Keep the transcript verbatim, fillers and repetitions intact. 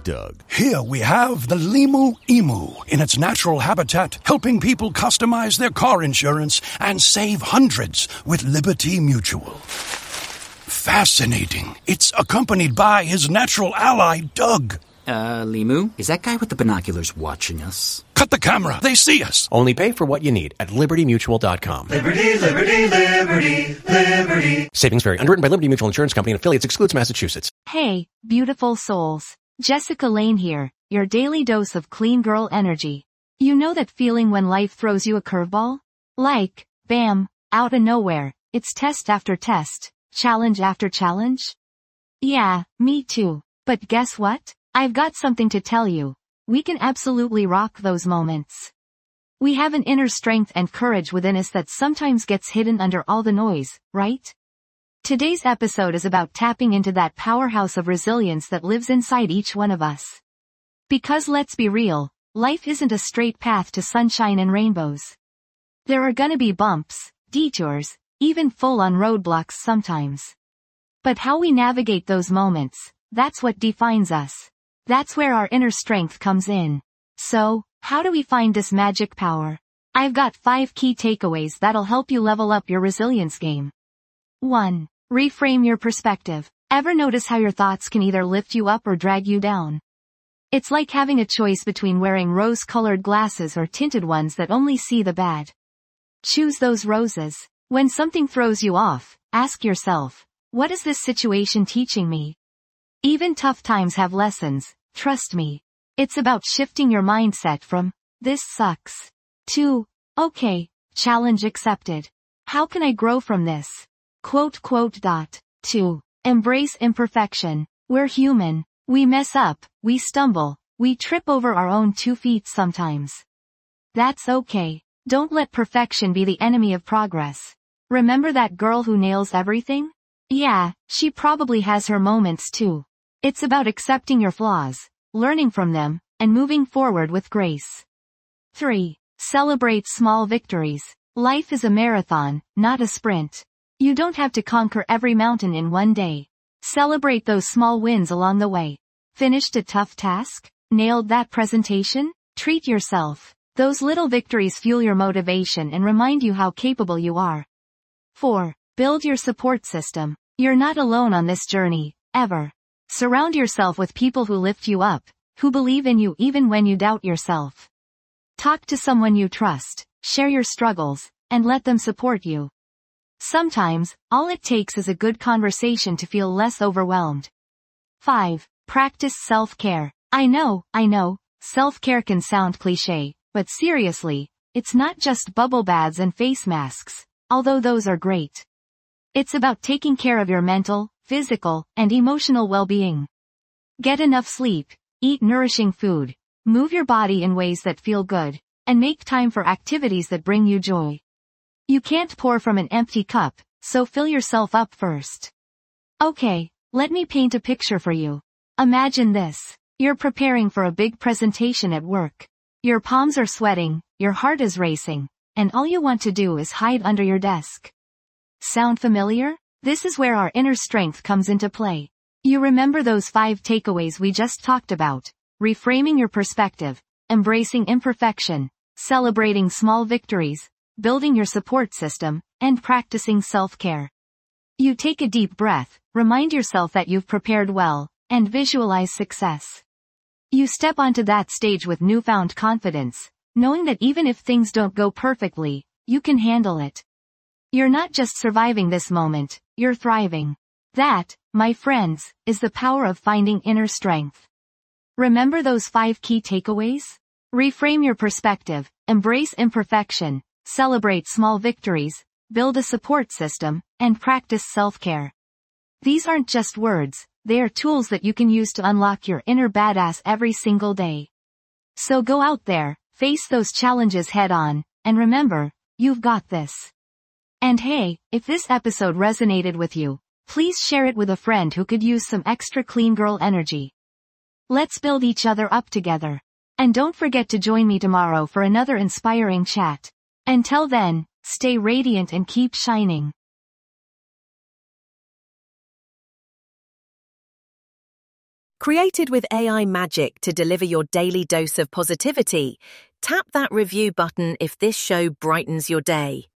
Doug. Here we have the Limu Emu in its natural habitat, helping people customize their car insurance and save hundreds with Liberty Mutual. Fascinating. It's accompanied by his natural ally, Doug. Uh, Limu, is that guy with the binoculars watching us? Cut the camera. They see us. Only pay for what you need at liberty mutual dot com. Liberty, liberty, liberty, liberty. Savings vary. Underwritten by Liberty Mutual Insurance Company and affiliates. Excludes Massachusetts. Hey, beautiful souls. Jessica Lane here, your daily dose of clean girl energy. You know that feeling when life throws you a curveball? Like, bam, out of nowhere, it's test after test, challenge after challenge? Yeah, me too. But guess what? I've got something to tell you. We can absolutely rock those moments. We have an inner strength and courage within us that sometimes gets hidden under all the noise, right? Today's episode is about tapping into that powerhouse of resilience that lives inside each one of us. Because let's be real, life isn't a straight path to sunshine and rainbows. There are gonna be bumps, detours, even full-on roadblocks sometimes. But how we navigate those moments, that's what defines us. That's where our inner strength comes in. So, how do we find this magic power? I've got five key takeaways that'll help you level up your resilience game. one. Reframe your perspective. Ever notice how your thoughts can either lift you up or drag you down? It's like having a choice between wearing rose-colored glasses or tinted ones that only see the bad. Choose those roses. When something throws you off, ask yourself, what is this situation teaching me? Even tough times have lessons, trust me. It's about shifting your mindset from, this sucks, to, okay, challenge accepted. How can I grow from this? Quote quote dot. two. Embrace imperfection. We're human. We mess up, we stumble, we trip over our own two feet sometimes. That's okay. Don't let perfection be the enemy of progress. Remember that girl who nails everything? Yeah, she probably has her moments too. It's about accepting your flaws, learning from them, and moving forward with grace. three. Celebrate small victories. Life is a marathon, not a sprint. You don't have to conquer every mountain in one day. Celebrate those small wins along the way. Finished a tough task? Nailed that presentation? Treat yourself. Those little victories fuel your motivation and remind you how capable you are. four. Build your support system. You're not alone on this journey, ever. Surround yourself with people who lift you up, who believe in you even when you doubt yourself. Talk to someone you trust, share your struggles, and let them support you. Sometimes, all it takes is a good conversation to feel less overwhelmed. five. Practice self-care. I know, I know, self-care can sound cliché, but seriously, it's not just bubble baths and face masks, although those are great. It's about taking care of your mental, physical, and emotional well-being. Get enough sleep, eat nourishing food, move your body in ways that feel good, and make time for activities that bring you joy. You can't pour from an empty cup, so fill yourself up first. Okay, let me paint a picture for you. Imagine this. You're preparing for a big presentation at work. Your palms are sweating, your heart is racing, and all you want to do is hide under your desk. Sound familiar? This is where our inner strength comes into play. You remember those five takeaways we just talked about: reframing your perspective, embracing imperfection, celebrating small victories, building your support system, and practicing self-care. You take a deep breath, remind yourself that you've prepared well, and visualize success. You step onto that stage with newfound confidence, knowing that even if things don't go perfectly, you can handle it. You're not just surviving this moment, you're thriving. That, my friends, is the power of finding inner strength. Remember those five key takeaways? Reframe your perspective, embrace imperfection, celebrate small victories, build a support system, and practice self-care. These aren't just words, they are tools that you can use to unlock your inner badass every single day. So go out there, face those challenges head-on, and remember, you've got this. And hey, if this episode resonated with you, please share it with a friend who could use some extra clean girl energy. Let's build each other up together. And don't forget to join me tomorrow for another inspiring chat. Until then, stay radiant and keep shining. Created with A I magic to deliver your daily dose of positivity, tap that review button if this show brightens your day.